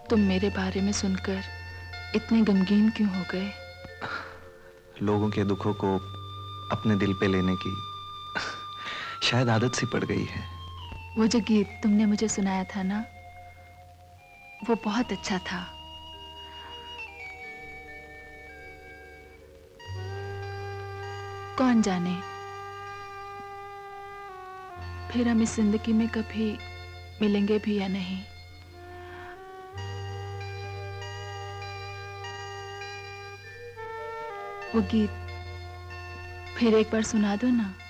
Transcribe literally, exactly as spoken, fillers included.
तुम मेरे बारे में सुनकर इतने गमगीन क्यों हो गए? लोगों के दुखों को अपने दिल पे लेने की शायद आदत सी पड़ गई है। वो जो गीत तुमने मुझे सुनाया था ना, वो बहुत अच्छा था। कौन जाने फिर हम इस जिंदगी में कभी मिलेंगे भी या नहीं। वो गीत फिर एक बार सुना दो ना।